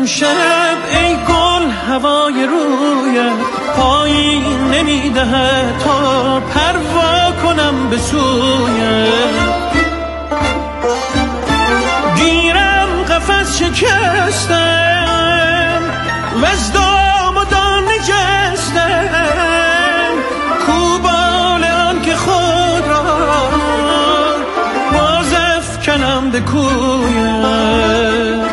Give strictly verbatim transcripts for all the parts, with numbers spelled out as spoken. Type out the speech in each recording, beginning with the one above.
شب ای گل هوای رویت پایین نمیدهد تا پروا کنم به سویت. گیرم قفس شکستم و از دام و دان نجستم، کوبال آن که خود را باز افکنم به کویت.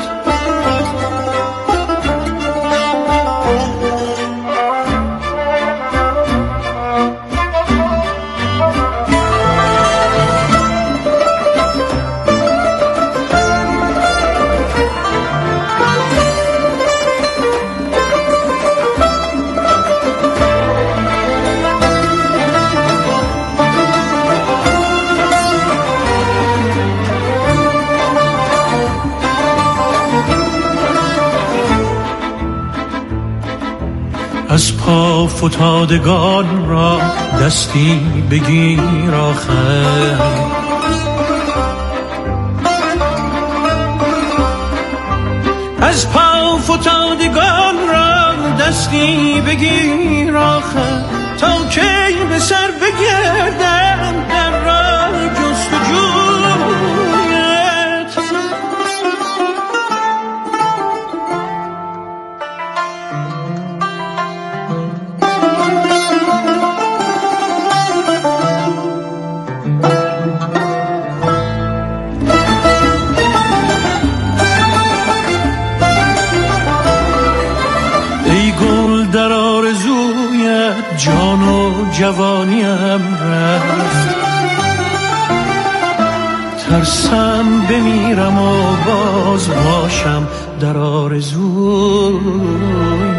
از پا فتادگان را دستی بگیر آخر، از پا فتادگان را دستی بگیر آخر، تا کی به سر بگردم در راه جستجویت. جان و جوانیم رفت، ترسم بمیرم و باز باشم در آرزویت.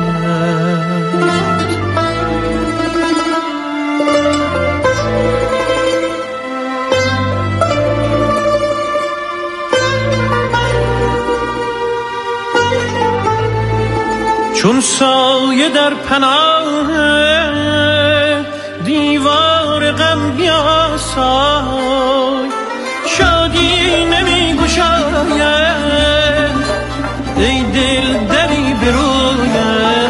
چون سایه در پناه دیوار غم بیاسای، شادی نمی گشاید ای دل دری برویت.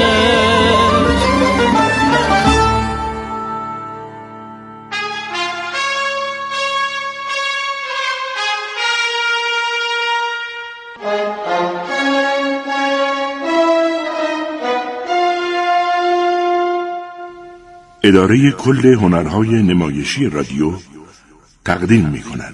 اداره کل هنرهای نمایشی رادیو تقدیم می کند.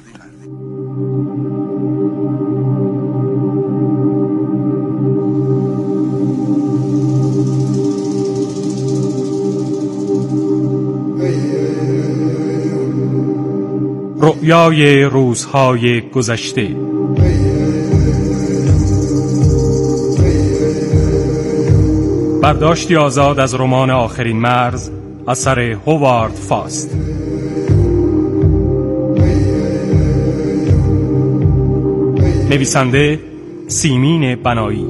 رؤیای روزهای گذشته. برداشتی آزاد از رمان آخرین مرز اثر هوارد فاست. نویسنده سیمین بنایی.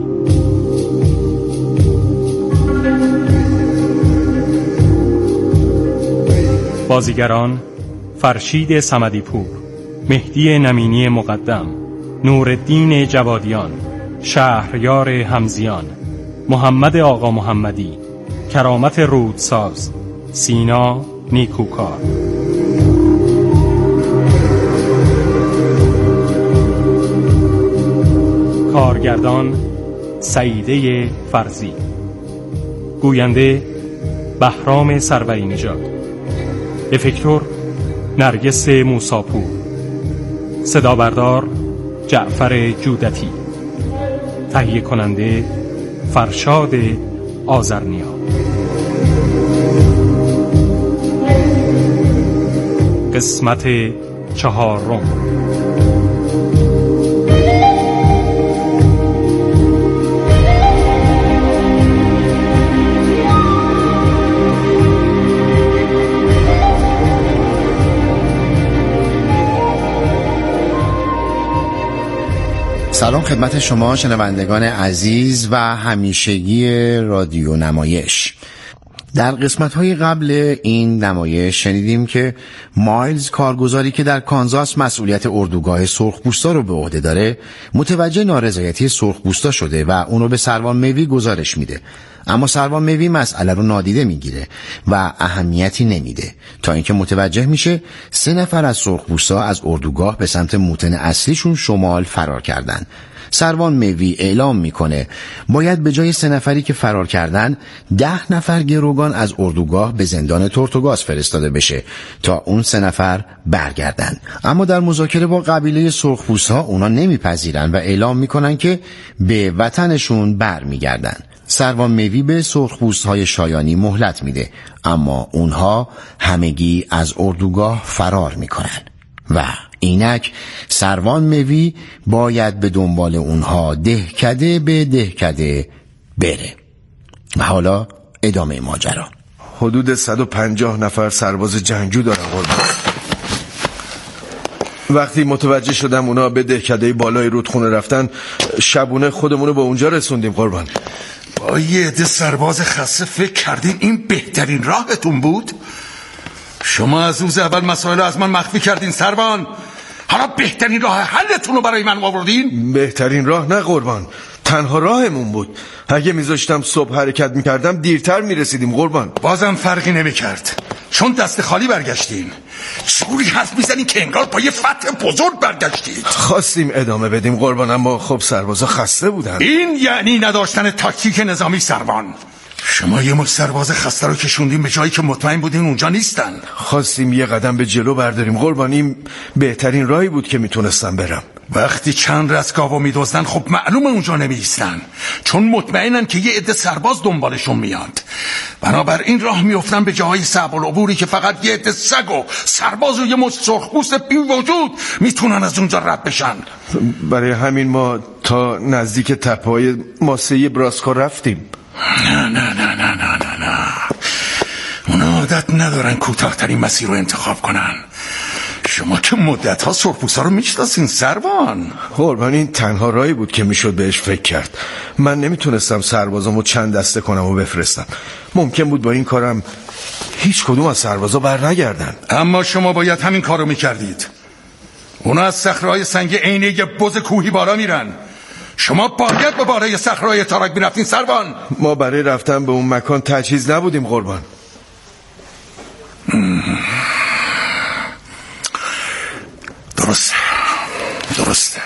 بازیگران فرشید صمدی پور، مهدی نمینی مقدم، نورالدین جوادیان، شهریار همزیان، محمد آقا محمدی، کرامت رودساز، سینا نیکوکار. کارگردان سعیده فرزی. گوینده بهرام سروری نژاد. افکتور نرگس موساپور. صدا بردار جعفر جودتی. تهیه کننده فرشاد آذرنیا. قسمت چهارم. سلام خدمت شما شنوندگان عزیز و همیشگی رادیو نمایش. در قسمت‌های قبل این نمایش شنیدیم که مایلز، کارگزاری که در کانزاس مسئولیت اردوگاه سرخپوستا رو به عهده داره، متوجه نارضایتی سرخپوستا شده و اونو به سروان میوی گزارش میده. اما سروان میوی مسئله رو نادیده میگیره و اهمیتی نمیده تا اینکه متوجه میشه سه نفر از سرخپوستا از اردوگاه به سمت موطن اصلیشون شمال فرار کردن. سروان میوی اعلام میکنه باید به جای سه نفری که فرار کردن ده نفر گروگان از اردوگاه به زندان تورتوگاس فرستاده بشه تا اون سه نفر برگردن. اما در مذاکره با قبیله سرخپوست‌ها اونا نمیپذیرن و اعلام میکنن که به وطنشون برمیگردن. سروان میوی به سرخپوست‌های شایانی مهلت میده، اما اونها همگی از اردوگاه فرار میکنن و اینک سروان میوی باید به دنبال اونها دهکده به دهکده بره. و حالا ادامه ماجرا. حدود صد و پنجاه نفر سرباز جنگجو دارن قربان. وقتی متوجه شدم اونا به دهکده بالای رودخونه رفتن، شبونه خودمونو به اونجا رسوندیم قربان. با یه عده سرباز خسته فکر کردین این بهترین راهتون بود؟ شما از روز اول مسائل از من مخفی کردین سروان، حالا بهترین راه حلتون رو برای من آوردین؟ بهترین راه نه قربان، تنها راهمون بود. اگه میذاشتم صبح حرکت میکردم دیرتر میرسیدیم قربان. بازم فرقی نمیکرد چون دست خالی برگشتین. چوری حرف میزنین که انگار با یه فتح بزرگ برگشتید. خواستیم ادامه بدیم قربان، اما خب سربازا خسته بودن. این یعنی نداشتن تاکتیک نظامی سروان. شما یه مش سرباز خسته رو کشوندین به جایی که مطمئن بودین اونجا نیستن. خواستیم یه قدم به جلو برداریم قربان، این بهترین راهی بود که میتونستم برم. وقتی چند رسگاو میدوزدن خب معلومه اونجا نمیستن، چون مطمئنن که یه عده سرباز دنبالشون میاد. بنابراین راه میافتن به جاهای صعب العبوری که فقط یه عده سگ و سرباز و یه مش سرخپوست بی وجود میتونن از اونجا رد بشن. برای همین ما تا نزدیک تپه‌های ماسه‌ی براسکو رفتیم. نه نه نه نه نه نه نه اونا عادت ندارن کوتاه‌ترین مسیر رو انتخاب کنن. شما که مدت‌ها سرخپوستا رو میشناسین سروان. قربان این تنها راهی بود که میشد بهش فکر کرد. من نمیتونستم سربازامو چند دسته کنم و بفرستم. ممکن بود با این کارم هیچ کدوم از سربازا بر نگردن. اما شما باید همین کارو میکردید. اونا از صخره‌های سنگی عین یه بز کوهی بالا میرن. شما باید به بالای صخره‌های تاراک میرفتین سروان. ما برای رفتن به اون مکان تجهیز نبودیم قربان. درسته درسته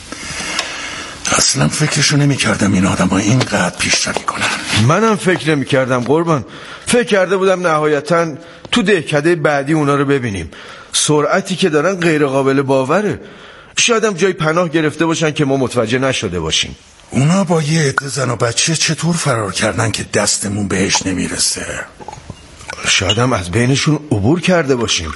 اصلا فکرشو نمی کردم این آدم ها اینقدر پیشروی کنن. منم فکر نمی کردم قربان. فکر کرده بودم نهایتا تو دهکده بعدی اونا رو ببینیم. سرعتی که دارن غیر قابل باوره. شاید هم جای پناه گرفته باشن که ما متوجه نشده باشیم. اونا با یه عده زن و بچه چطور فرار کردن که دستمون بهش نمیرسه؟ شاید هم از بینشون عبور کرده باشیم.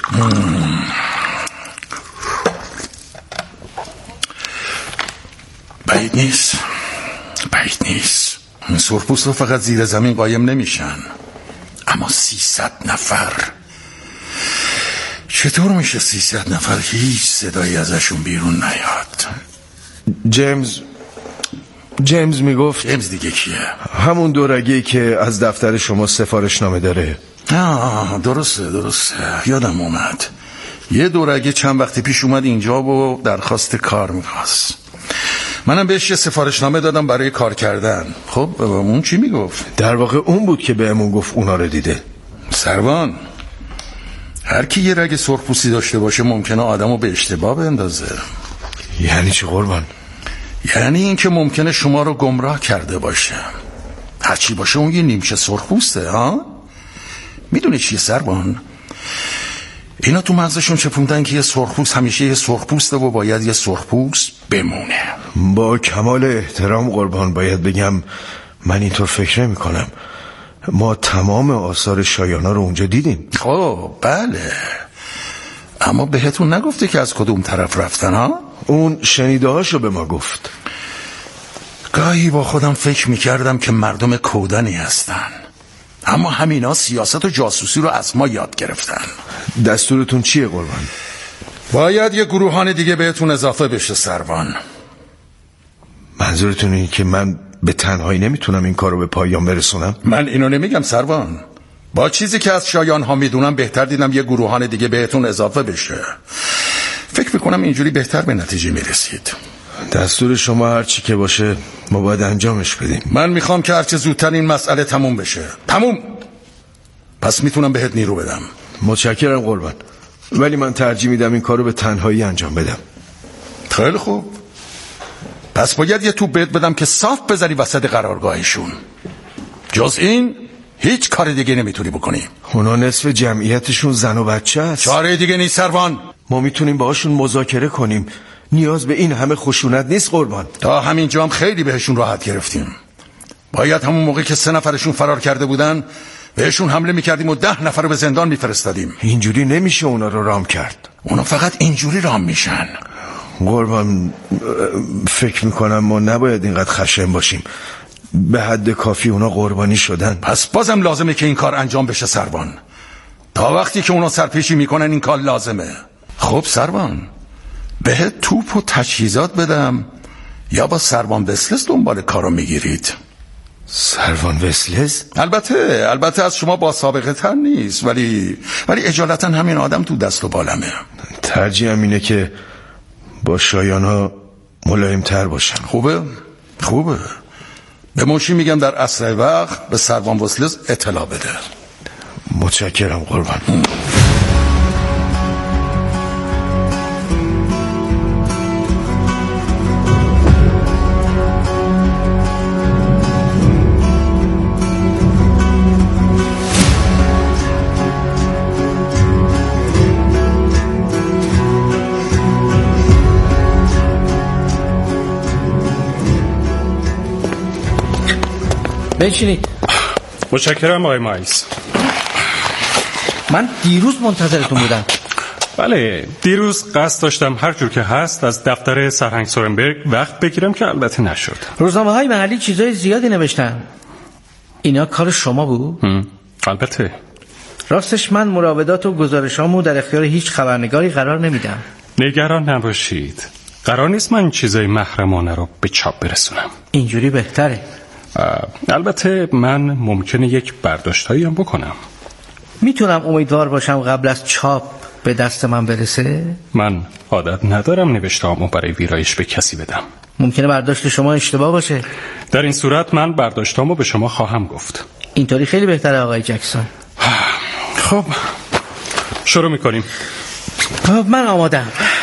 بعید نیست بعید نیست سرخپوست رو فقط زیر زمین قایم نمیشن، اما سیصد نفر چطور میشه سیصد نفر هیچ صدایی ازشون بیرون نیاد؟ جیمز جیمز میگفت. جیمز دیگه کیه؟ همون دورگی که از دفتر شما سفارش نامه داره. آه درسته درسته یادم اومد. یه دورگی چند وقتی پیش اومد اینجا و درخواست کار میخواست. منم بهش یه سفارشنامه دادم برای کار کردن. خب اون چی میگفت؟ در واقع اون بود که بهمون گفت اونا رو دیده. سروان، هر کی یه رگ سرخپوستی داشته باشه ممکنه آدمو به اشتباه بندازه. یعنی چی قربان؟ یعنی این که ممکنه شما رو گمراه کرده باشه. هرچی باشه اون یه نیمچه سرخپوسته. ها میدونی چیه سروان؟ اینا تو مغزشون چپوندن که یه سرخپوست همیشه یه سرخپوسته و باید یه سرخپوست بمونه. با کمال احترام قربان باید بگم من اینطور فکر نمی کنم. ما تمام آثار شایانا رو اونجا دیدیم. خب بله، اما بهتون نگفته که از کدوم طرف رفتن ها؟ اون شنیده هاشو به ما گفت. گاهی با خودم فکر میکردم که مردم کودنی هستن، اما همینا سیاست و جاسوسی رو از ما یاد گرفتن. دستورتون چیه قربان؟ باید یه گروهان دیگه بهتون اضافه بشه سروان. منظورتون اینه که من به تنهایی نمیتونم این کارو به پایان برسونم؟ من اینو نمیگم سروان، با چیزی که از شایان ها میدونم بهتر دیدم یه گروهان دیگه بهتون اضافه بشه. فکر میکنم اینجوری بهتر به نتیجه میرسید. دستور شما هر چی که باشه ما باید انجامش بدیم. من میخوام که هرچه زودتر این مسئله تموم بشه. تموم. پس میتونم بهت نیرو بدم. متشکرم قربان، ولی من ترجیح میدم این کارو به تنهایی انجام بدم. خیلی خوب. پس باید یه توپ بهت بدم که صاف بذاری وسط قرارگاهشون. جز این هیچ کار دیگه نمیتونی بکنی. اونا نصف جمعیتشون زن و بچه است. چاره دیگه نیست سروان. ما میتونیم باهاشون مذاکره کنیم. نیاز به این همه خشونت نیست قربان. تا همینجا هم خیلی بهشون راحت گرفتیم. باید همون موقع که سه نفرشون فرار کرده بودن بهشون حمله میکردیم و ده نفر رو به زندان میفرستادیم. اینجوری نمیشه اونا رو رام کرد. اونا فقط اینجوری رام میشن. قربان فکر میکنم ما نباید اینقدر خشن باشیم. به حد کافی اونا قربانی شدن. پس بازم لازمه که این کار انجام بشه سروان. تا وقتی که اونا سرپیچی میکنن این کار لازمه. خب سروان، بهت توپ و تجهیزات بدم یا با سروان وسلس دنبال کارو میگیرید؟ سروان وسلس؟ البته البته از شما با سابقه تر نیست، ولی ولی اجالتا همین آدم تو دست و بالمه. ترجیحم اینه که با شایان ها ملایم تر باشم. خوبه؟ خوبه. به منشی میگم در اسرع وقت به سروان وسلس اطلاع بده. متشکرم قربان. بنشینید. متشکرم آقای مایلز. من دیروز منتظرتون بودم. بله، دیروز قصد داشتم هر جور که هست از دفتر سرهنگ سورنبرگ وقت بگیرم که البته نشد. روزنامه های محلی چیزای زیادی نوشتن. اینا کار شما بود؟ هم. البته. راستش من مراودات و گزارشامو در اختیار هیچ خبرنگاری قرار نمیدم. نگران نباشید، قرار نیست من چیزای محرمانه رو به چاپ برسونم. اینجوری بهتره. البته من ممکنه یک برداشتایی هم بکنم. میتونم امیدوار باشم قبل از چاپ به دست من برسه؟ من عادت ندارم نوشته‌هامو برای ویرایش به کسی بدم. ممکنه برداشت شما اشتباه باشه. در این صورت من برداشته‌هامو به شما خواهم گفت. اینطوری خیلی بهتره آقای جکسون. خب شروع میکنیم. من آمادم.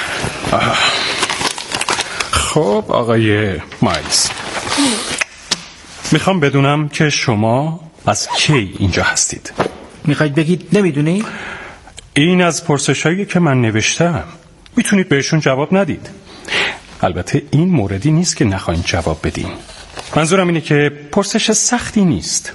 خب آقای مایلز، میخوام بدونم که شما از کی اینجا هستید؟ میخواید بگید نمیدونی؟ این از پرسشایی که من نوشتم. میتونید بهشون جواب ندید. البته این موردی نیست که نخواین جواب بدین. منظورم اینه که پرسش سختی نیست.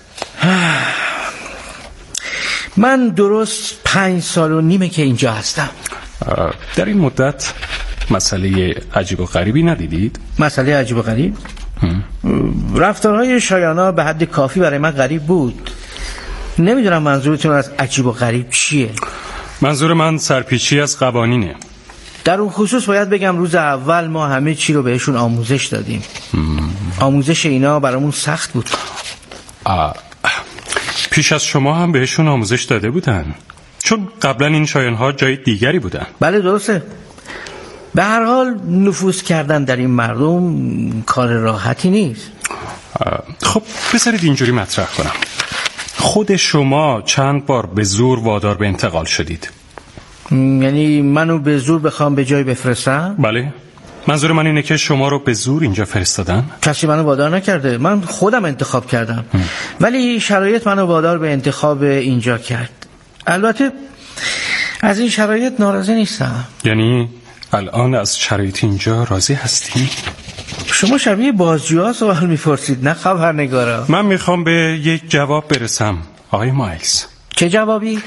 من درست پنج سال و نیمه که اینجا هستم. در این مدت مسئله عجیب و غریبی ندیدید؟ مسئله عجیب و غریب؟ رفتارهای شایانا به حد کافی برای من غریب بود. نمیدونم منظورتون از عجیب و غریب چیه؟ منظور من سرپیچی از قوانینه. در اون خصوص باید بگم روز اول ما همه چی رو بهشون آموزش دادیم. مم. آموزش اینا برامون سخت بود. آه. پیش از شما هم بهشون آموزش داده بودن؟ چون قبلا این شایانها جای دیگری بودن. بله درسته. به هر حال نفوذ کردن در این مردم کار راحتی نیست. خب بذارید اینجوری مطرح کنم. خود شما چند بار به زور وادار به انتقال شدید؟ یعنی منو به زور بخوام به جای بفرستم؟ بله. منظور من اینه که شما رو به زور اینجا فرستادن؟ کسی منو وادار نکرده، من خودم انتخاب کردم. هم. ولی شرایط منو وادار به انتخاب اینجا کرد. البته از این شرایط ناراضی نیستم. یعنی الان از شرایط اینجا راضی هستی؟ شما شبیه بازجوها سوال میپرسید نه خبرنگارا. من میخوام به یک جواب برسم آقای مایلز. چه جوابی؟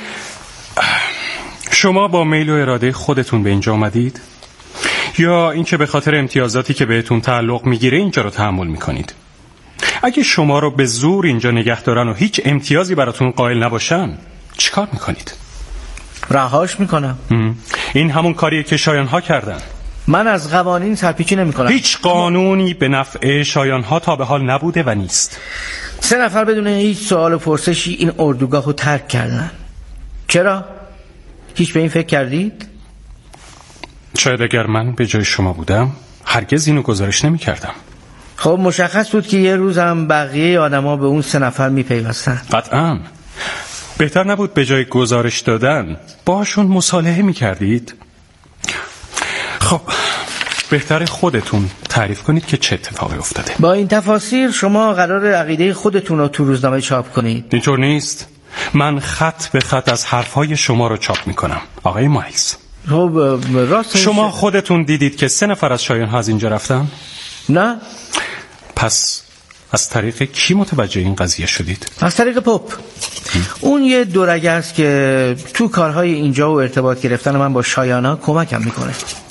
شما با میل و اراده خودتون به اینجا آمدید؟ یا اینکه به خاطر امتیازاتی که بهتون تعلق میگیره اینجا رو تحمل میکنید؟ اگه شما رو به زور اینجا نگه دارن و هیچ امتیازی براتون قائل نباشن چیکار میکنید؟ رهاش میکنم. این همون کاریه که شایانها کردن. من از قوانین سرپیچی نمیکنم. هیچ قانونی به نفع شایانها تا به حال نبوده و نیست. سه نفر بدون هیچ سوال و پرسشی این اردوگاه رو ترک کردن. چرا؟ هیچ به این فکر کردید؟ شاید اگر من به جای شما بودم هرگز اینو گزارش نمی کردم. خب مشخص بود که یه روز هم بقیه آدما به اون سه نفر میپیوستن. قطعاً. بهتر نبود به جای گزارش دادن باشون مصالحه می کردید؟ خب بهتر خودتون تعریف کنید که چه اتفاقی افتاده. با این تفاصیل شما قرار عقیده خودتون رو تو روزنامه چاپ کنید؟ اینطور نیست. من خط به خط از حرفهای شما رو چاپ میکنم آقای مایلز. خب راست شما خودتون دیدید که سه نفر از شایان‌ها از اینجا رفتن؟ نه. پس از طریق کی متوجه این قضیه شدید؟ از طریق پاپ. اون یه دورگه است که تو کارهای اینجا و ارتباط گرفتن من با شایان‌ها کمکم میکنه.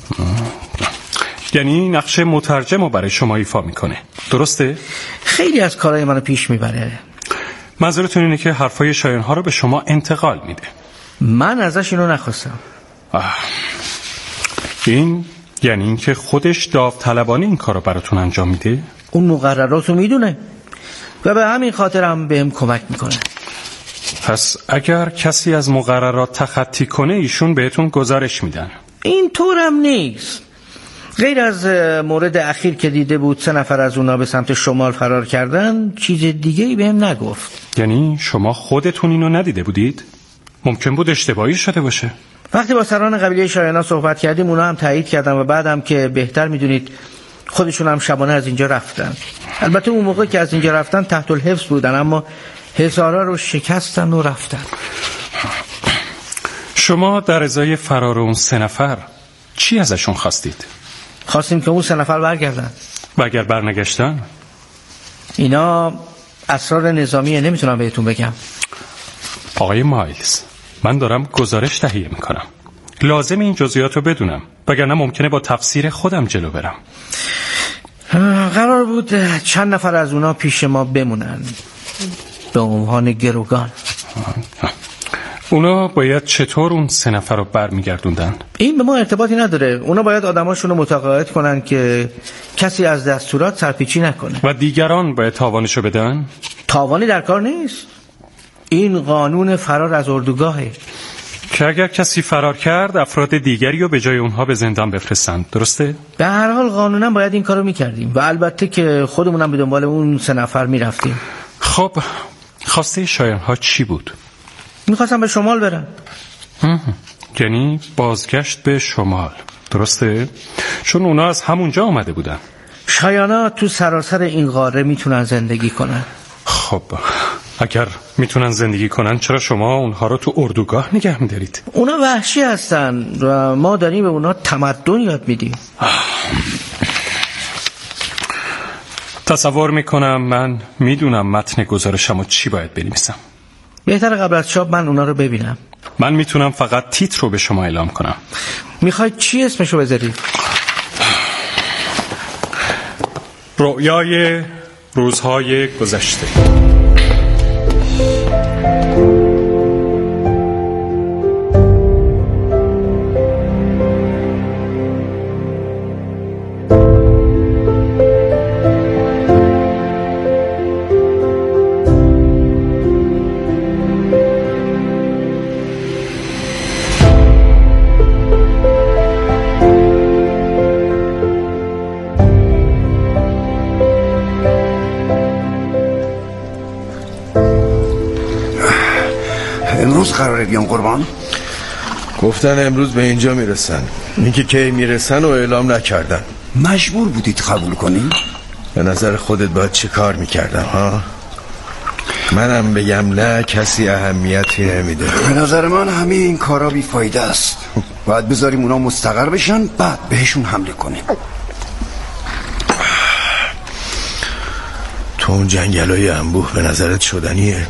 یعنی نقش مترجم رو برای شما ایفا میکنه، درسته؟ خیلی از کارهای منو پیش میبره. منظورتون اینه که حرفای شایان‌ها رو به شما انتقال میده؟ من ازش اینو نخواستم. آه. این یعنی این که خودش داوطلبانه این کار رو براتون انجام میده؟ اون مقررات رو میدونه و به همین خاطر هم بهم کمک میکنه. پس اگر کسی از مقررات تخطی کنه ایشون بهتون گزارش میدن؟ این طورم نیست. غیر از مورد اخیر که دیده بود سه نفر از اونا به سمت شمال فرار کردن، چیز دیگه ای بهم نگفت. یعنی شما خودتون اینو ندیده بودید؟ ممکن بود اشتباهی شده باشه. وقتی با سران قبیله شایان‌ها صحبت کردیم اونا هم تایید کردن و بعدم که بهتر میدونید خودشون هم شبانه از اینجا رفتن. البته اون موقع که از اینجا رفتن تحت الحفظ بودن، اما هزارا رو شکستن و رفتن. شما در ازای فرار اون سه نفر چی ازشون خواستید؟ خواستیم که اون سه نفر برگردن. و اگر برنگشتن؟ اینا اسرار نظامیه، نمیتونم بهتون بگم. آقای مایلز، من دارم گزارش تهیه میکنم. لازم این جزئیات رو بدونم، وگرنه ممکنه با تفسیر خودم جلو برم. قرار بود چند نفر از اونا پیش ما بمونن به عنوان گروگان. اونا باید چطور اون سه نفر رو برمیگردوندن؟ این به ما ارتباطی نداره. اونا باید آدماشون رو متقاعد کنن که کسی از دستورات سرپیچی نکنه. و دیگران باید تاوانشو بدن؟ تاوانی در کار نیست. این قانون فرار از اردوگاهه که اگر کسی فرار کرد افراد دیگری رو به جای اونها به زندان بفرستند، درسته؟ به هر حال قانونا باید این کارو میکردیم و البته که خودمونم به دنبال اون سه نفر میرفتیم. خب خواسته شایان‌ها چی بود؟ میخواستم به شمال برن. یعنی بازگشت به شمال، درسته؟ چون اونا از همونجا آمده بودن. شایان‌ها تو سراسر این قاره میتونن زندگی کنن. خب اگر میتونن زندگی کنن چرا شما اونها رو تو اردوگاه نگه میدارید؟ اونا وحشی هستن و ما داریم به اونا تمدن یاد میدیم. تصور میکنم من میدونم متن گزارشمو چی باید بنویسم. بهتره قبل از چاپ من اونا رو ببینم. من میتونم فقط تیتر رو به شما اعلام کنم. میخواید چی اسمشو بذارید؟ رؤیای روزهای گذشته. امروز قراره بیان قربان؟ گفتن امروز به اینجا میرسن. اینکه کی میرسن و اعلام نکردن. مجبور بودید قبول کنی؟ به نظر خودت باید چه کار میکردم ها؟ منم بگم نه کسی اهمیتی نمیده. به نظر من همه این کارا بیفایده است. باید بذاریم اونا مستقر بشن بعد بهشون حمله کنیم. تو اون جنگلای انبوه به نظرت شدنیه؟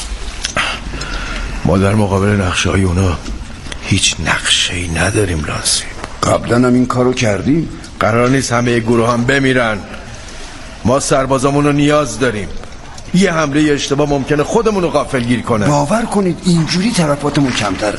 ما در مقابل نقشه های اونا هیچ نقشه ای نداریم لانسی. قبلا هم این کارو کردیم. قرار نیست همه گروه هم بمیرن. ما سربازامونو نیاز داریم. یه حمله اشتباه ممکنه خودمونو غافلگیر کنه. باور کنید اینجوری طرفاتمون کمتره.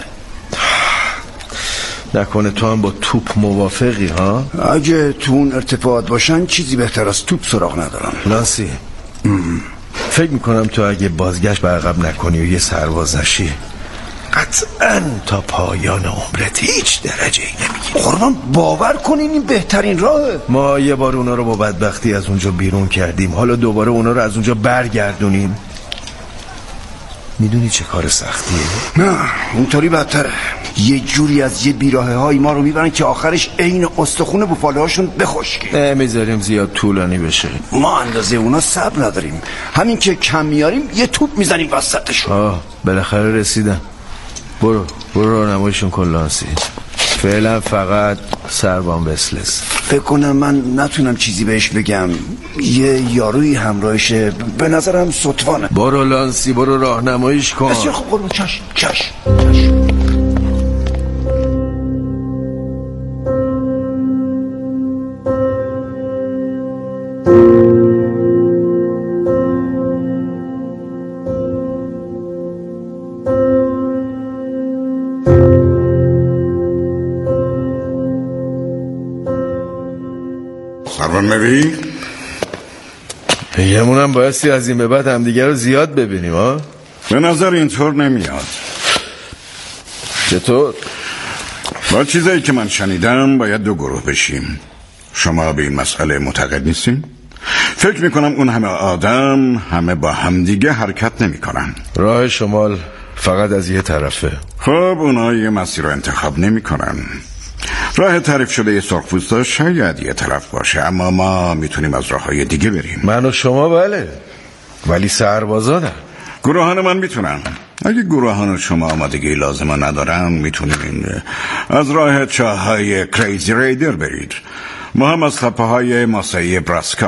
نکنه تو هم با توپ موافقی ها؟ اگه تو اون ارتفاعات باشن چیزی بهتر از توپ سراغ ندارم. لانسی فکر میکنم تو اگه بازگشت به عقب نکنی و یه سرباز نشی قطعا تا پایان عمرت هیچ درجه ای نمیگیری. قربان باور کنین این بهترین راهه. ما یه بار اونا رو با بدبختی از اونجا بیرون کردیم، حالا دوباره اونا رو از اونجا برگردونیم. میدونی چه کار سختیه؟ نه اونطوری بدتره. یه جوری از یه بیراهه های ما رو میبرن که آخرش عین استخون بوفاله هاشون بخشکی. نمیذاریم زیاد طولانی بشه. ما اندازه اونا صبر نداریم، همین که کم میاریم یه توپ میزنیم وسطشون. آه بالاخره رسیدن. برو برو راهنماییشون کن لانسی. فعلا فقط سربان وسلز. فکر کنم من نتونم چیزی بهش بگم، یه یاروی همراهشه، به نظرم ستوانه. برو لانسی برو راهنماییش کن. بسیار خوب قربان. چشم چشم. سربان موی یمونم بایستی از این به بعد هم دیگر رو زیاد ببینیم ها؟ به نظر اینطور نمیاد. چطور؟ با چیزایی که من شنیدم باید دو گروه بشیم. شما به این مسئله معتقد نیستین؟ فکر میکنم اون همه آدم همه با همدیگه حرکت نمیکنن. راه شمال فقط از یه طرفه. خب اونا یه مسیر رو انتخاب نمیکنن. راه تعریف شده یه سرخپوستا شاید یه طرف باشه، اما ما میتونیم از راههای دیگه بریم. من و شما بله، ولی سربازا نه. گروهان من میتونن. اگه گروهان شما آمادگی لازمه ندارن میتونین از راه چاهای کریزی ریدر برید. ما هم از خپه های ماسایی براسکا.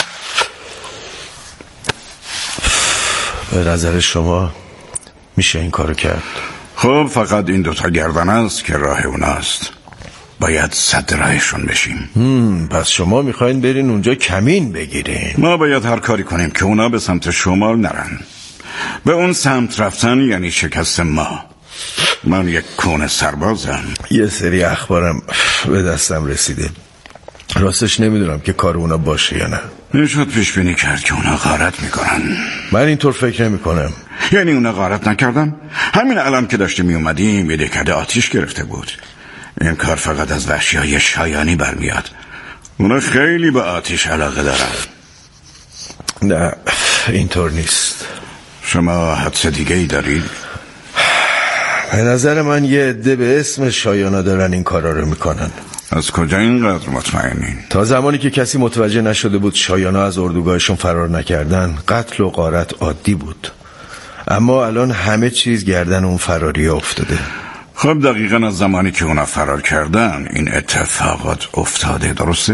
به نظر شما میشه این کارو کرد؟ خب فقط این دوتا گردن است که راه اوناست. باید صد راهشون بشیم. هم پس شما میخواین برین اونجا کمین بگیرین؟ ما باید هر کاری کنیم که اونا به سمت شمال نرن. به اون سمت رفتن یعنی شکست ما. من یک کون سربازم. یه سری اخبارم به دستم رسیده، راستش نمیدونم که کار اونا باشه یا نه. نشد پیش بینی کرد که اونا غارت میکنن. من اینطور فکر نمی کنم. یعنی اونا غارت نکردن؟ همین الان که داشتیم می اومدیم یه دهکده آتیش گرفته بود. این کار فقط از وحشی های شایانی برمیاد. اونا خیلی به آتیش علاقه دارن. نه اینطور نیست. شما حدس دیگه ای دارید؟ به نظر من یه عده به اسم شایانا دارن این کارا رو میکنن. از کجا اینقدر مطمئنین؟ تا زمانی که کسی متوجه نشده بود شایانا از اردوگاهشون فرار نکردن، قتل و غارت عادی بود. اما الان همه چیز گردن اون فراری افتاده. خب دقیقاً از زمانی که اونا فرار کردن این اتفاقات افتاده، درسته؟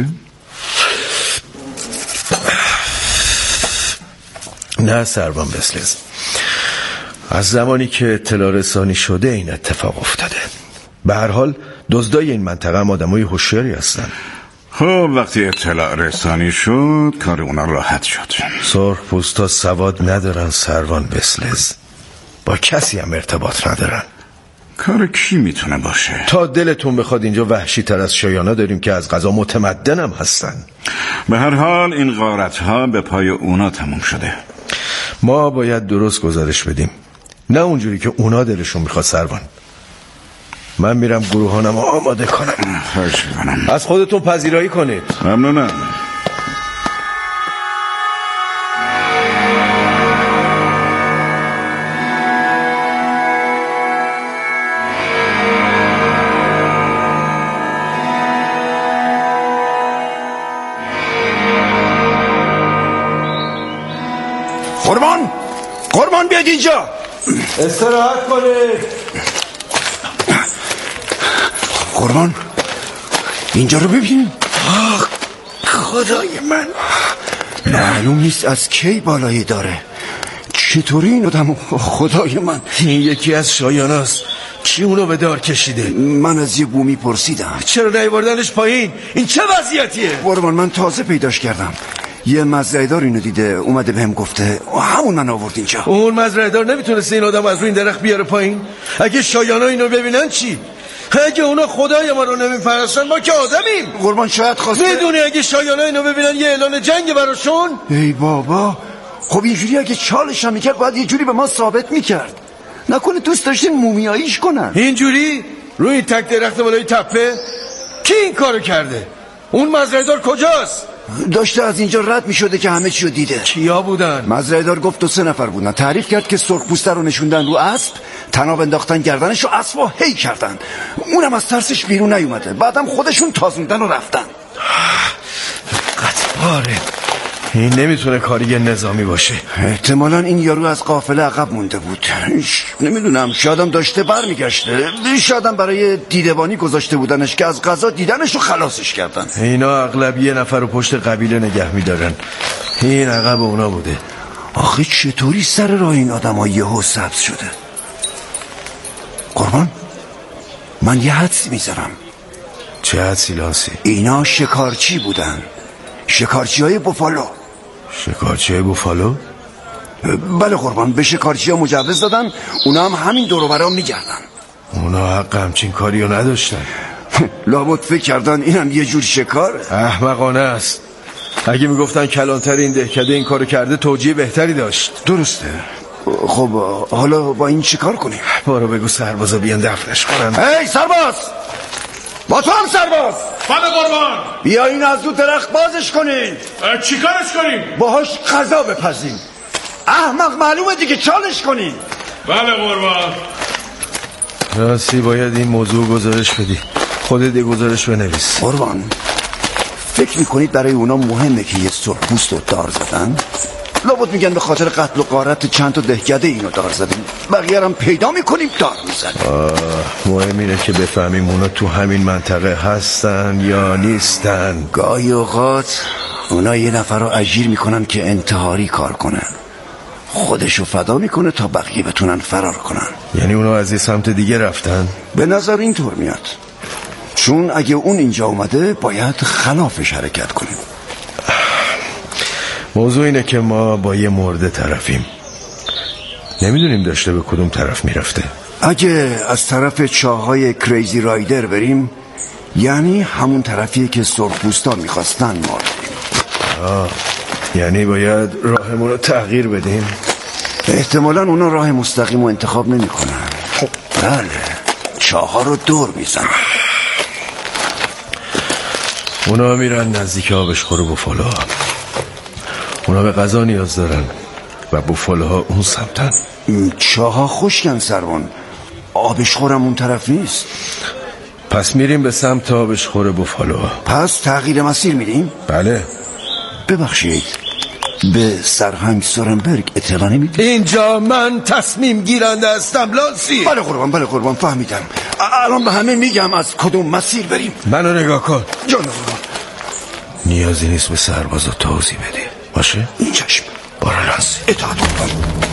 نه سربان وسلز، از زمانی که اطلاع رسانی شده این اتفاق افتاده. به هر حال دزدای این منطقه هم آدمای هوشیاری هستن. خب وقتی اطلاع رسانی شد کار اونا راحت شد. سرخ پوستا سواد ندارن سربان وسلز، با کسی هم ارتباط ندارن. کار کی میتونه باشه؟ تا دلتون بخواد اینجا وحشی تر از شایانا داریم که از قضا متمدن هم هستن. به هر حال این غارت ها به پای اونا تموم شده. ما باید درست گزارش بدیم، نه اونجوری که اونا دلشون میخواد سربان. من میرم گروهانم آماده کنم. خواهش میکنم از خودتون پذیرایی کنید. ممنونم. قربان قربان بیاد اینجا. استراحت کنید. قربان اینجا رو ببین. آه خدای من، معلوم نیست از کی بالایی داره. چطوری این آدم؟ خدای من، این یکی از شایاناست. کی اونو به دار کشیده؟ من از یه بومی پرسیدم. چرا نیاوردنش پایین؟ این چه وضعیتیه؟ قربان من تازه پیداش کردم. یه مزرعه‌دار اینو دیده، اومده بهم گفته، همون من آورد اینجا. اون مزرعه‌دار نمیتونسته این آدم از روی این درخت بیاره پایین؟ اگه شایانا اینو ببینن چی؟ اگه اونا خدای ما رو نمیپرستن ما که آدمیم. قربان شاید خواسته. میدونی اگه شایانا اینو ببینن یه اعلان جنگ براشون؟ ای بابا، خب اینجوری اگه چالش هم میکرد باید یه جوری به ما ثابت میکرد. نکنه دوست داشتین مومیاییش کنن. اینجوری روی این تک درخت بالای تپه کی این کارو کرده؟ اون مزرعه‌دار کجاست؟ داشته از اینجا رد میشده که همه چیو دیده. کیا بودن؟ مزرعه‌دار گفت دو سه نفر بودن. تعریف کرد که سرخپوسته رو نشوندن رو اسب، تناب انداختن گردنش و اسبو هی کردن. اونم از ترسش بیرون نیومده. بعدم خودشون تازوندن و رفتن. قطعاره این نمیتونه کارگر نظامی باشه. احتمالاً این یارو از قافله عقب مونده بود. نمیدونم، شایدم داشته برمیگشته، شایدم برای دیدبانی گذاشته بودنش که از قضا دیدنش رو خلاصش کردن. اینا اغلب یه نفر رو پشت قبیله نگه میدارن. این عقب اونا بوده. آخه چطوری سر راه این آدم ها یهو سبز شده؟ قربان، من یه حدسی میذارم. چه حدسی لانسی؟ اینا شکارچی بودن، شکارچی های بوفالو. شکارچی های بوفالو؟ بله قربان، به شکارچی ها مجوز دادن، اونا هم همین دور و برام میگردن. اونا حق همچین کاری رو نداشتن. لابد فکر کردن اینم یه جور شکاره. احمقانه است. اگه میگفتن کلانتر این دهکده این کارو کرده توجیه بهتری داشت. درسته. خب حالا با این چی کار کنیم؟ بارو بگو سربازا بیان دفنش کنن. هی سرباز، با تو هم سرباز. بله قربان. بیا این از دو درخت بازش کنین. چی کارش کنیم؟ باهاش غذا بپزیم. احمق معلومه دیگه، چالش کنین. بله قربان. راستی باید این موضوع گزارش بدی. خودت یه گزارش بنویس. قربان، فکر میکنید برای اونا مهمه که یه سرخپوست رو دار زدن؟ لابد میگن به خاطر قتل و غارت چند تا دهکده اینو دار زدیم، بقیه هم پیدا میکنیم دار میزنیم. مهم اینه که بفهمیم اونا تو همین منطقه هستن یا نیستن. گاهی اوقات اونا یه نفر رو اجیر میکنن که انتحاری کار کنن، خودشو فدا میکنه تا بقیه بتونن فرار کنن. یعنی اونا از یه سمت دیگه رفتن؟ به نظر اینطور میاد، چون اگه اون اینجا اومده باید خلافش حرکت کنیم. موضوع اینه که ما با یه مرده طرفیم، نمیدونیم داشته به کدوم طرف میرفته. اگه از طرف چاهای کریزی رایدر بریم یعنی همون طرفیه که سرخپوستا میخواستن ما آه، یعنی باید راهمون رو تغییر بدیم. احتمالاً اونا راه مستقیم رو انتخاب نمی کنن. بله، چاها رو دور میزنن. اونا میرن نزدیک آبشخور بوفالو. اونا به غذا نیاز دارن و بوفالوها اون سمتن. چاها خشکن سروان، آبشخورم اون طرف نیست. پس میریم به سمت آبشخور بوفالو. پس تغییر مسیر میریم؟ بله. ببخشید، به سرهنگ سورنبرگ اطلاع نمیدید؟ اینجا من تصمیم گیرنده هستم لانسی. بله قربان، بله قربان، فهمیدم. الان به همه میگم از کدوم مسیر بریم. منو نگاه کن. جان قربان. نیازی نیست به سربازا توضیح بدی، باشه؟ این چشم. برو لانسی. اطاعت قربان.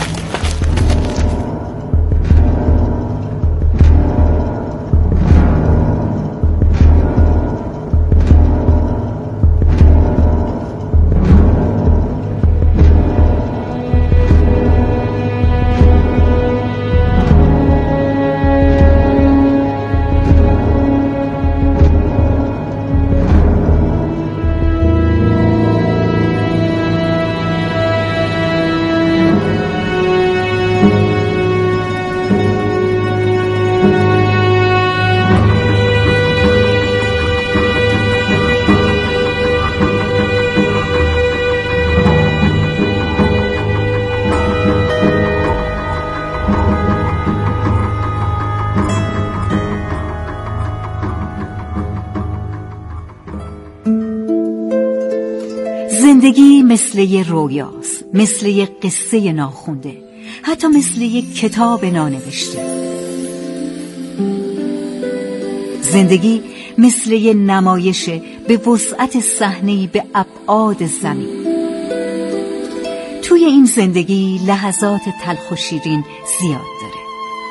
زندگی مثل یه رویاست، مثل یه قصه ناخونده، حتی مثل یه کتاب نانوشته. زندگی مثل یه نمایشه به وسعت صحنه‌ای به ابعاد زمین. توی این زندگی لحظات تلخ و شیرین زیاد داره.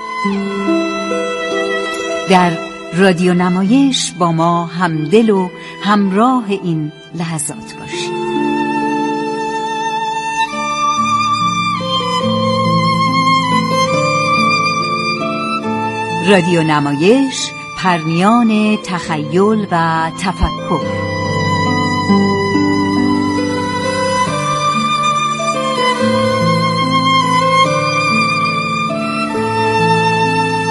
در رادیو نمایش با ما همدل و همراه این لحظات باشید. رادیو نمایش، پرمیان تخیل و تفکر.